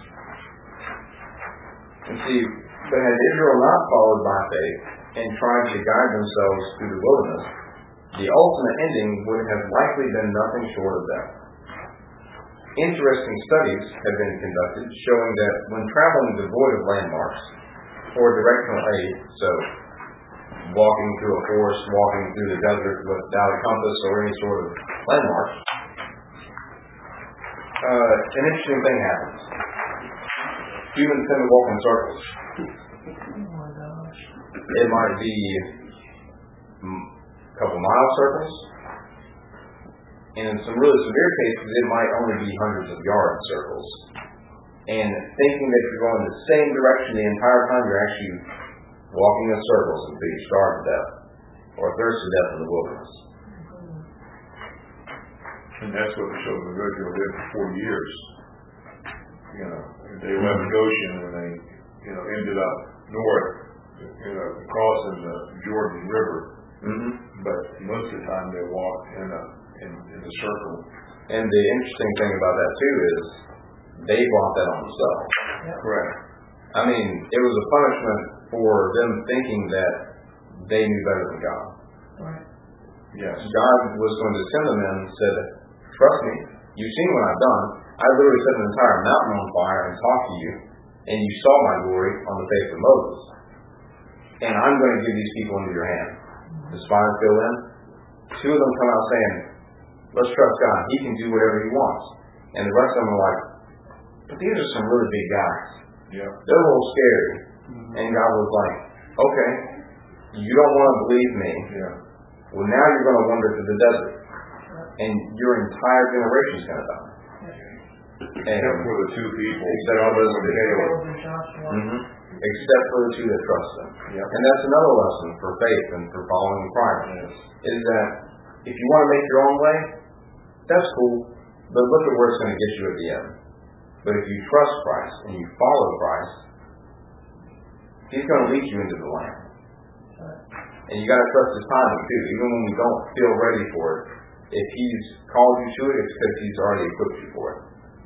And see, but had Israel not followed by faith and tried to guide themselves through the wilderness, the ultimate ending would have likely been nothing short of death. Interesting studies have been conducted showing that when traveling devoid of landmarks or directional aid, so walking through a forest, walking through the desert without a compass or any sort of landmark, uh, an interesting thing happens. Humans tend to walk in circles. It might be a couple mile circles. And in some really severe cases, it might only be hundreds of yard circles. And thinking that you're going the same direction the entire time, you're actually walking in circles until you starve to death or thirst to death in the wilderness. And that's what the children of Israel did for forty years. You know, they left Goshen and they, you know, ended up north, you know, crossing the Jordan River. Mm-hmm. But most of the time they walked in a in, in a circle. And the interesting thing about that too is they brought that on themselves. Yep. Correct. I mean, it was a punishment for them thinking that they knew better than God. Right. Yes. God was going to send them in and said, trust me, you've seen what I've done. I literally set an entire mountain on fire and talked to you, and you saw my glory on the face of Moses. And I'm going to give these people into your hand. The spies go in. Two of them come out saying, let's trust God. He can do whatever He wants. And the rest of them are like, but these are some really big guys. Yeah. They're a little scary. Mm-hmm. And God was like, okay, you don't want to believe me. Yeah. Well, now you're going to wander through the desert. And your entire generation is going to die. Except for the two people. Except for those two. Mm-hmm. Except for the two that trust them. Yep. And that's another lesson for faith and for following Christ. Yes. Is that if you want to make your own way, that's cool. But look at where it's going to get you at the end. But if you trust Christ and you follow Christ, He's going to lead you into the land. And you got to trust His timing too. Even when we don't feel ready for it, if He's called you to it, it's because He's already equipped you for it.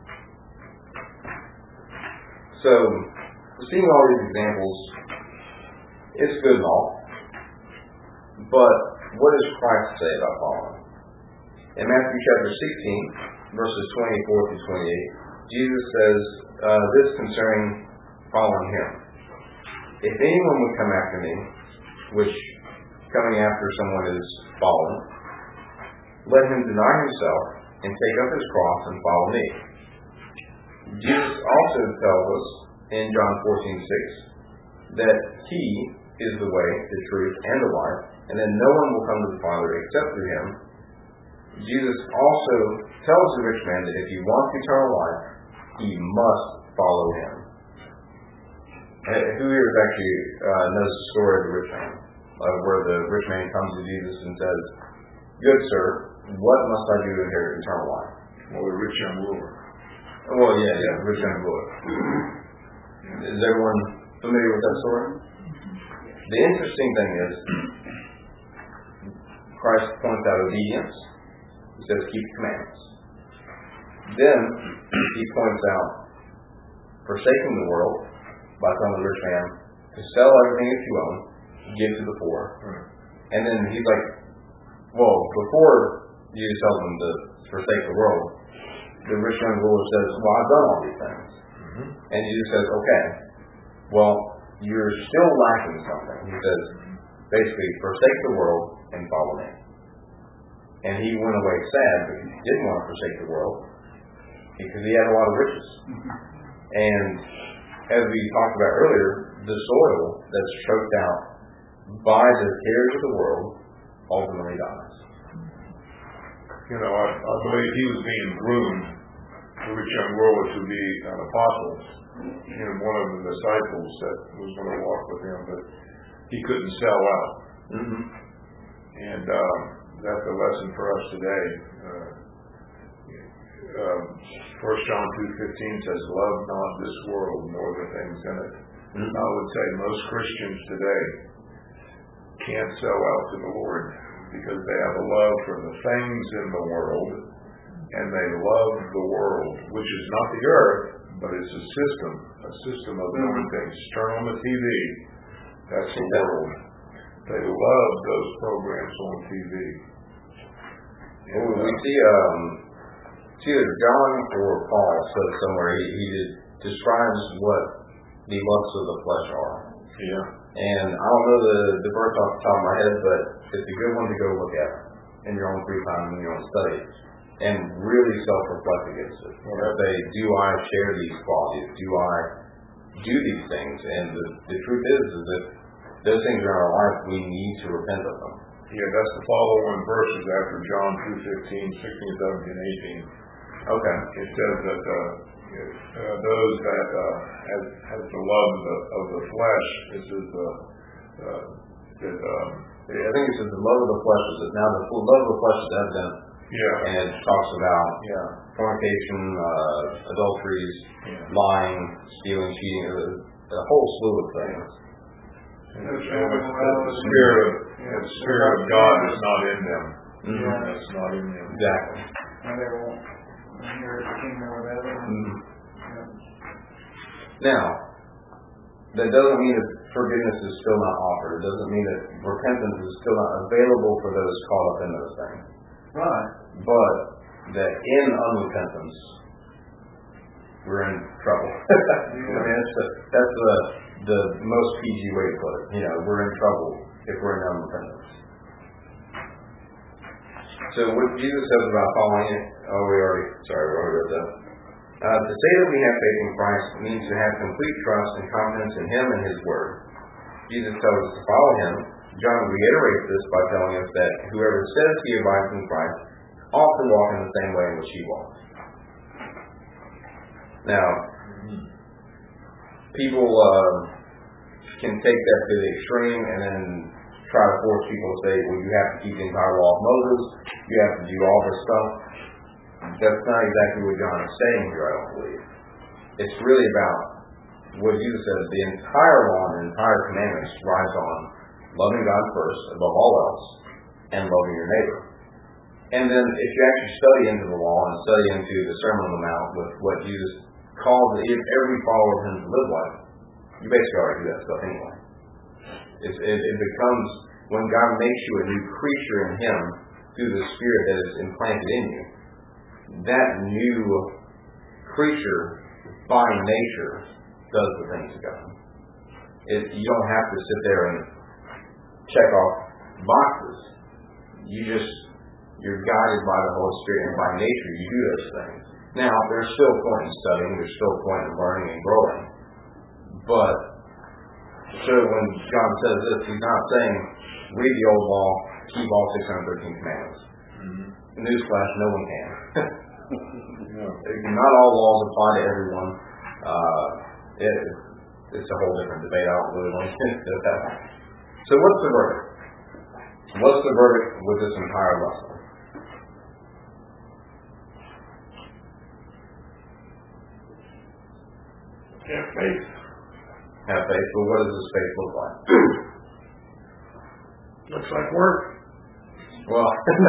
So, seeing all these examples, it's good and all. But what does Christ say about following? In Matthew chapter sixteen, verses twenty-four through twenty-eight, Jesus says uh, this concerning following Him. If anyone would come after me, which coming after someone is following, let him deny himself and take up his cross and follow me. Jesus also tells us in John fourteen six that He is the way, the truth, and the life, and that no one will come to the Father except through Him. Jesus also tells the rich man that if he wants eternal life, he must follow Him. And who here is actually uh, knows the story of the rich man, uh, where the rich man comes to Jesus and says, "Good sir, what must I do to inherit eternal life?" Well, the rich young ruler. Well, yeah, yeah, the rich young ruler. Is everyone familiar with that story? The interesting thing is, Christ points out obedience. He says, keep the commandments. Then, He points out forsaking the world by telling the rich man to sell everything that you own, give to the poor. And then He's like, well, before you tell them to forsake the world, the rich young ruler says, well, I've done all these things. Mm-hmm. And Jesus says, okay, well, you're still lacking something. He says, basically, forsake the world and follow me. And he went away sad because he didn't want to forsake the world because he had a lot of riches. Mm-hmm. And as we talked about earlier, the soil that's choked out by the cares of the world ultimately dies. You know, I, I believe he was being groomed, the rich young ruler, to be an apostle, you know, one of the disciples that was going to walk with him, but he couldn't sell out. Mm-hmm. And um, that's a lesson for us today. Uh, um, First John two fifteen says, "Love not this world, nor the things in it." Mm-hmm. I would say most Christians today can't sell out to the Lord because they have a love for the things in the world, and they love the world, which is not the earth, but it's a system, a system of doing things. Turn on the T V, that's the world. They love those programs on T V. And, well, we see, um, see either John or Paul says somewhere he, he describes what the lusts of the flesh are. Yeah. And I don't know the, the verse off the top of my head, but it's a good one to go look at in your own free time, in your own study, and really self-reflect against it. Right. Say, do I share these qualities? Do I do these things? And the, the truth is, is that those things are in our life, we need to repent of them. Yeah, that's the follow-on verses after John two fifteen, sixteen, seventeen, eighteen. Okay. It says that uh, uh, those that uh, has, has the love of the, of the flesh, this is uh, uh, that, um, yeah, I think it says the love of the flesh is now the love of the flesh is evident. Yeah. And it talks about yeah. fornication, uh, adulteries, yeah. lying, stealing, cheating, a, a whole slew of things. And the, and the, the spirit of yeah. the spirit of God is not in them. Mm-hmm. Yeah, it's not in them. Exactly. And they won't inherit the kingdom of heaven. Mm-hmm. Yeah. Now, that doesn't mean that forgiveness is still not offered. It doesn't mean that repentance is still not available for those caught up in those things. Right. But that in unrepentance, we're in trouble. Yeah. I mean, that's the, that's the, the most P G way to put it. You know, we're in trouble if we're in unrepentance. So what Jesus says about following it, oh, we already, sorry, we already read that. Uh, to say that we have faith in Christ means to have complete trust and confidence in Him and His Word. Jesus tells us to follow Him. John reiterates this by telling us that whoever says he abides in Christ ought to walk in the same way in which He walked. Now, people uh, can take that to the extreme and then try to force people to say, well, you have to keep the entire law of Moses, you have to do all this stuff. That's not exactly what John is saying here, I don't believe. It's really about what Jesus says, the entire law and the entire commandments rides on loving God first, above all else, and loving your neighbor. And then if you actually study into the law and study into the Sermon on the Mount with what Jesus calls every follower of Him to live like, you basically already do that stuff anyway. It's, it, it becomes when God makes you a new creature in Him through the Spirit that is implanted in you, that new creature by nature does the things of God. It, you don't have to sit there and check off boxes. You just, you're guided by the Holy Spirit, and by nature you do those things. Now, there's still a point in studying, there's still a point in learning and growing. But, so when God says this, He's not saying, read the old law, keep all six hundred thirteen commandments. Mm-hmm. Newsflash, no one can. Not all laws apply to everyone. Uh, it, it's a whole different debate. I don't really want to get into that. So what's the verdict? What's the verdict with this entire lesson? Have faith. Have faith. Well, what does this faith look like? Looks like work. Well,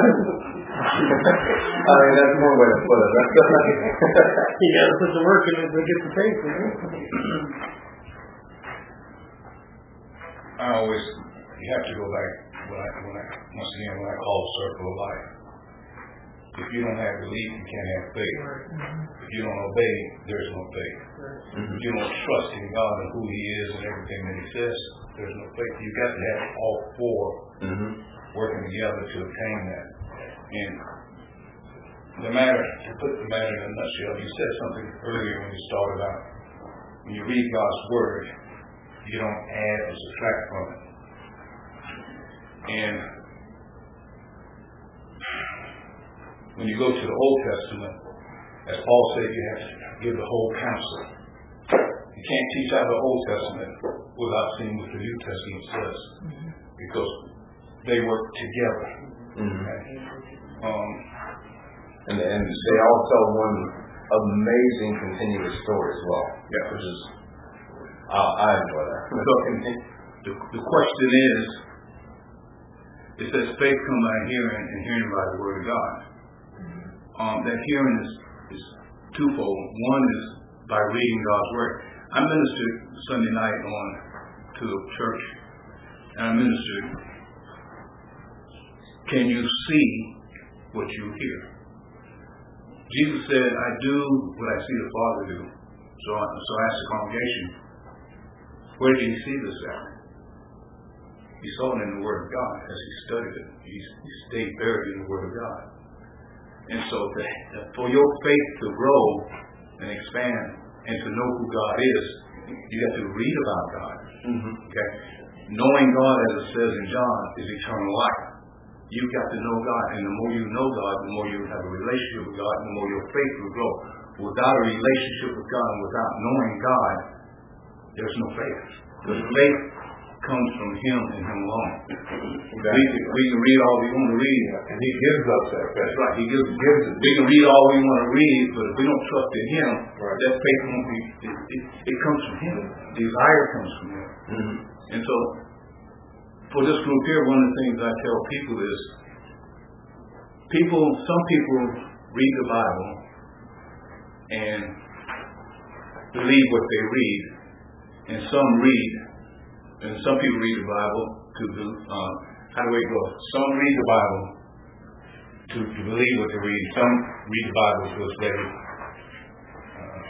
I mean, that's one way to put it. You got to put the work in it to get the faith. I always, you have to go back when I, when I, once again, when I call circle of life. If you don't have belief, you can't have faith. If you don't obey, there's no faith. Mm-hmm. If you don't trust in God and who He is and everything that He says, there's no faith. You've got to have all four mm-hmm. working together to obtain that. And the matter, to put the matter in a nutshell, you said something earlier when you started out. When you read God's Word, you don't add or subtract from it. And when you go to the Old Testament, as Paul said, you have to give the whole counsel. You can't teach out of the Old Testament without seeing what the New Testament says, because they work together. Mm-hmm. Um, and, and they all tell one amazing continuous story as well. Yeah. Which is, uh, I enjoy that. So, the, the question is, it says faith come by hearing, and hearing by the Word of God. Um, that hearing is, is twofold. One is by reading God's Word. I ministered Sunday night on to a church, and I ministered, can you see what you hear? Jesus said, I do what I see the Father do. So I, so I asked the congregation, where did he see this at? He saw it in the Word of God as he studied it. He, he stayed buried in the Word of God. And so to, for your faith to grow and expand and to know who God is, you have to read about God. Mm-hmm. Okay? Knowing God, as it says in John, is eternal life. You've got to know God, and the more you know God, the more you have a relationship with God, the more your faith will grow. Without a relationship with God, without knowing God, there's no faith. Because faith comes from Him and Him alone. We, we can read all we want to read, and He gives us that faith. That's right. He gives, gives it. We can read all we want to read, but if we don't trust in Him, right. that faith won't be. It, it, it comes from Him. Desire comes from Him. Mm-hmm. And so, for this group here, one of the things I tell people is, people, some people read the Bible and believe what they read, and some read, and some people read the Bible to, uh, how do we go? Some read the Bible to, to believe what they read. Some read the Bible because they uh,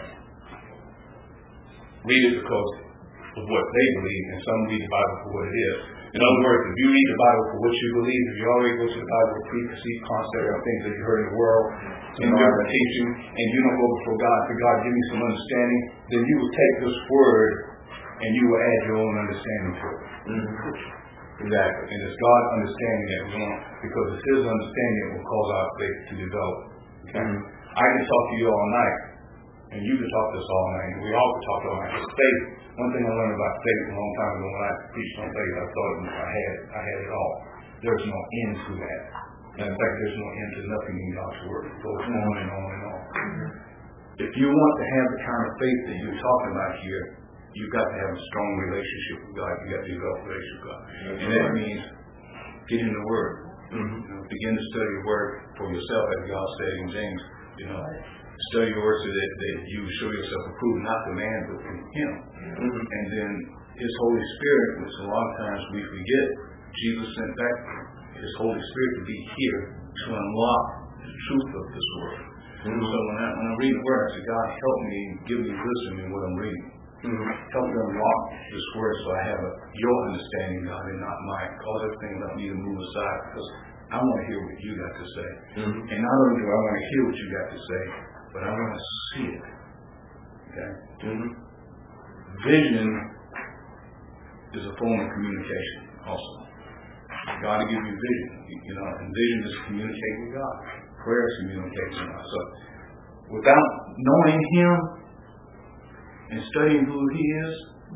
read it because of what they believe, and some read the Bible for what it is. In other words, if you read the Bible for what you believe, if you already go to the Bible with preconceived concepts of things that you heard in the world, in different teaching, and you don't go before God, for God give me some understanding, then you will take this word and you will add your own understanding to it. Mm-hmm. Exactly. And it's God's understanding that we want, because it's His understanding that will cause our faith to develop. Okay? Mm-hmm. I can talk to you all night, and you can talk to us all night, and we all can talk all night. But faith, one thing I learned about faith a long time ago when I preached on faith, I thought I had, I had it all. There's no end to that. And in fact, there's no end to nothing in God's Word. It goes on and on and on. Mm-hmm. If you want to have the kind of faith that you're talking about here, you've got to have a strong relationship with God. You've got to develop a relationship with God. Mm-hmm. And that means get in the Word. Mm-hmm. You know, begin to study the Word for yourself, as God said in James. You know, study the Word so that, that you show yourself approved, not to man, but to Him. Mm-hmm. And then His Holy Spirit, which a lot of times we forget, Jesus sent back His Holy Spirit to be here to unlock the truth of this word. Mm-hmm. So when I when I read the word, I say, God, help me, give me wisdom in what I'm reading. Mm-hmm. Help me unlock this word so I have a, your understanding, God, and not mine. Cause everything about me to move aside, because I want to hear what you got to say. Mm-hmm. And not only do I want to hear what you got to say, but I want to see it. Okay? Mm-hmm. Vision is a form of communication also. God will give you vision. You know, and vision is communicate with God. Prayer is communication with God. So without knowing Him and studying who He is,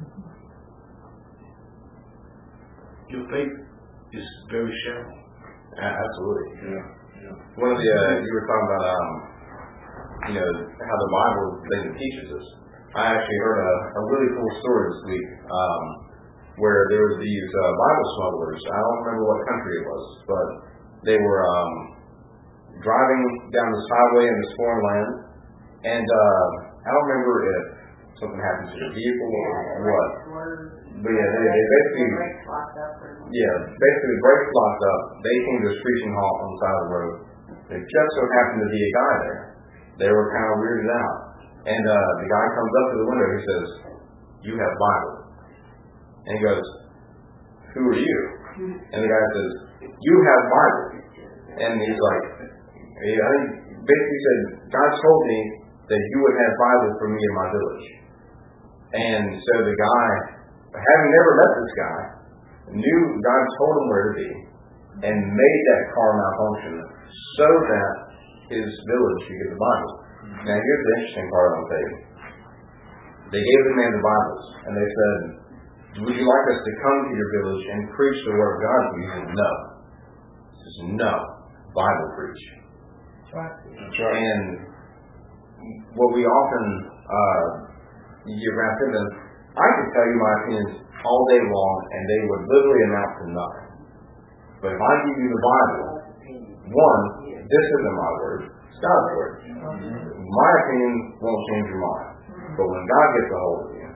your faith is very shallow. Yeah, absolutely. Yeah. Yeah. One of the uh, you were talking about um, you know, how the Bible thing teaches us. I actually heard a, a really cool story this week. Um, where there was these uh, Bible smugglers. I don't remember what country it was, but they were um, driving down this highway in this foreign land, and uh, I don't remember if something happened to the vehicle or what. But yeah, they, they basically, yeah, basically the brakes locked up. They came to a screeching halt on the side of the road. There just so happened to be a guy there. They were kind of weirded out, and uh, the guy comes up to the window. He says, "You have Bible." And he goes, "Who are you?" And the guy says, "You have Bible." And he's like, he, I think basically said, "God told me that you would have Bible for me in my village." And so the guy, having never met this guy, knew God told him where to be and made that car malfunction so that his village could get the Bible. Now here's the interesting part on the They gave the man the Bibles, and they said, "Would you like us to come to your village and preach the word of God?" He said, "No." He says, "No. Bible preach." That's right. And what we often uh, get wrapped in is, I could tell you my opinions all day long, and they would literally amount to nothing. But if I give you the Bible, one, this isn't my word, it's God's word. Mm-hmm. My opinion won't change your mind. But when God gets a hold of you,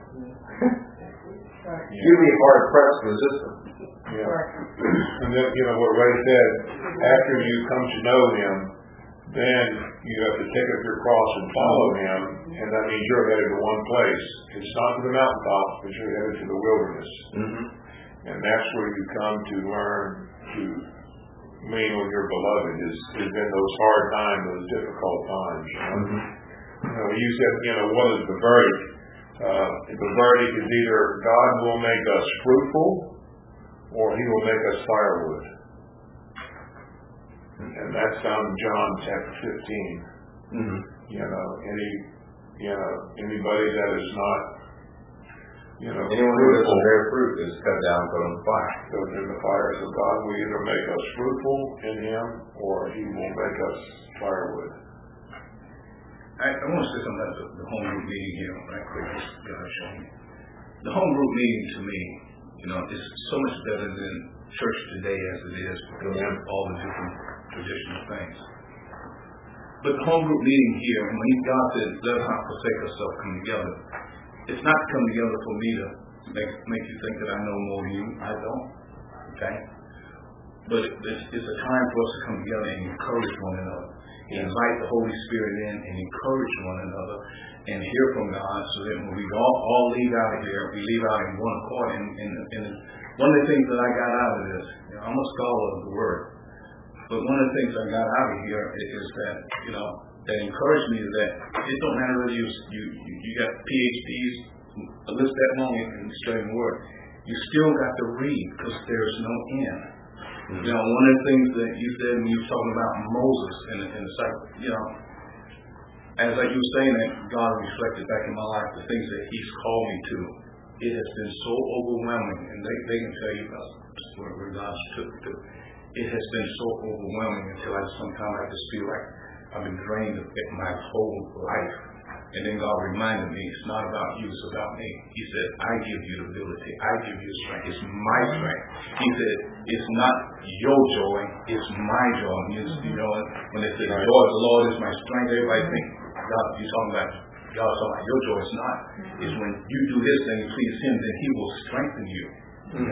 you'll be hard pressed to resist him. Yeah. And then, you know, what Ray said, after you come to know him, then you have to take up your cross and follow him, and that means you're headed to one place. It's not to the mountaintop, but you're headed to the wilderness. Mm-hmm. And that's where you come to learn to lean on your beloved, is, is in those hard times, those difficult times. You know? Mm-hmm. You know, you said, you know, what is the verdict? Uh, the verdict is either God will make us fruitful, or he will make us firewood. And that's found in John chapter fifteen. Mm-hmm. You know, any, you know, anybody that is not, you know, anyone who doesn't bear fruit is cut down and put on the fire. Goes in the fire. So God will either make us fruitful in him, or he will make us firewood. I, I want to say something about the, the home group meeting here, right quick. God show me. The home group meeting, to me, you know, is so much better than church today as it is, because of all the different traditional things. But the home group meeting here, and when God said, "Let us not forsake ourselves, come together," it's not to come together for me to make make you think that I know more than you. I don't. Okay? But it's, it's a time for us to come together and encourage one another. Invite the Holy Spirit in and encourage one another and hear from God, so that when we all, all leave out of here, we leave out in one accord. And, and, and one of the things that I got out of this, you know, I'm a scholar of the Word, but one of the things I got out of here is, is that, you know, that encouraged me is that it don't matter whether you, you, you got P H Ds, a list that long in studying the Word. You still got to read, because there's no end. You know, one of the things that you said when you were talking about Moses in the, in the you know, as like you were saying that God reflected back in my life the things that he's called me to, it has been so overwhelming, and they, they can tell you about where, where God's took me to. It has been so overwhelming until I sometimes I just feel like I've been drained of it my whole life. And then God reminded me, it's not about you, it's about me. He said, I give you the ability. I give you the strength. It's my strength. He said, it's not your joy, it's my joy. You know, when they say, the joy of the Lord is my strength, everybody think, God, you're talking about, God talking about your joy. It's not. It's when you do this thing and please him, then he will strengthen you. Mm-hmm.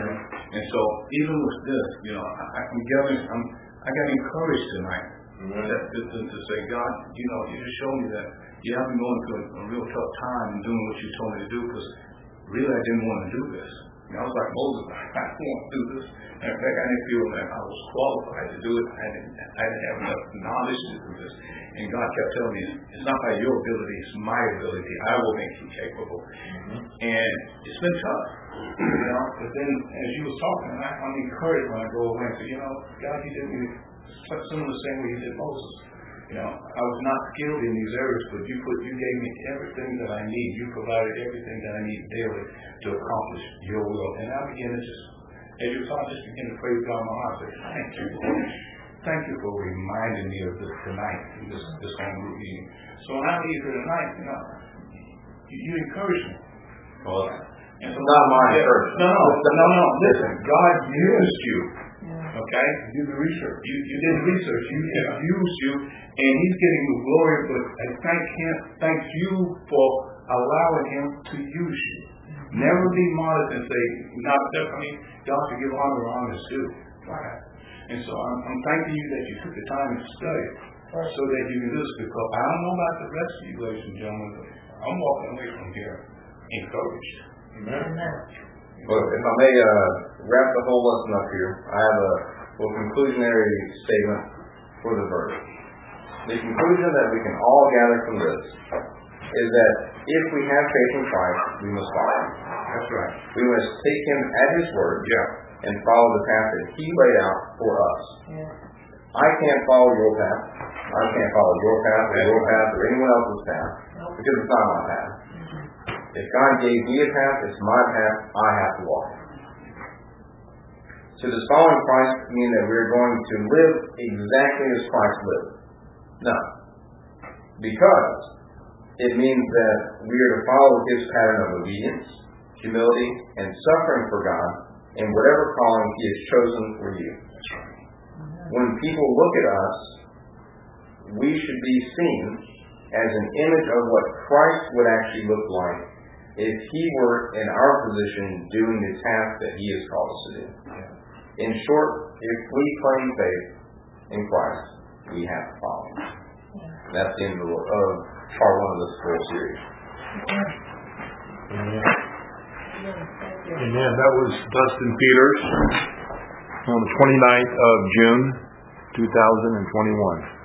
And so even with this, you know, I, I'm getting, I'm, I got encouraged tonight mm-hmm. that, to, to, to say, God, you know, you just showed me that you have been going through a, a real tough time and doing what you told me to do, because really I didn't want to do this. And I was like Moses, I don't want to do this. And in fact, I didn't feel that I was qualified to do it. I didn't, I didn't have enough knowledge to do this. And God kept telling me, it's not by your ability, it's my ability. I will make you capable. Mm-hmm. And it's been tough, you know. But then, as you were talking, I, I'm encouraged when I go away and say, you know, God, you did me some of the same way you did Moses. You know, I was not skilled in these areas, but you put, you gave me everything that I need. You provided everything that I need daily to accomplish your will. And I began to just, as you talk, just begin to praise God in my heart. Say, thank you, Lord. Thank you for reminding me of this tonight, this this home group meeting. So when I leave here tonight, you know, you, you encourage me. Well, and so not my encouragement. No, no, no, no. Listen, God used you. Okay? You did the research. You, you did the research. You yeah. used you, and He's getting the glory. But I thank Him, thank you for allowing Him to use you. Never be modest and say, not that. I mean, God to give honor where honor is due. Right. And so I'm, I'm thanking you that you took the time to study, right, so that you can do this. Because I don't know about the rest of you, ladies and gentlemen, but I'm walking away from here encouraged. Amen. Amen. Well, if I may uh, wrap the whole lesson up here, I have a well, conclusionary statement for the verse. The conclusion that we can all gather from this is that if we have faith in Christ, we must follow Him. That's right. We must take Him at His word, yeah, and follow the path that He laid out for us. Yeah. I can't follow your path. I can't follow your path or your path or anyone else's path because it's not my path. If God gave me a path, it's my path, I have to walk. So does following Christ mean that we're going to live exactly as Christ lived? No. Because it means that we are to follow His pattern of obedience, humility, and suffering for God in whatever calling He has chosen for you. When people look at us, we should be seen as an image of what Christ would actually look like if He were in our position doing the task that He has called us to do. In short, if we claim faith in Christ, we have to follow Him. And that's the end of, the, of part one of this whole series. Amen. Amen. That was Dustin Peters on the twenty-ninth of June, two thousand twenty-one.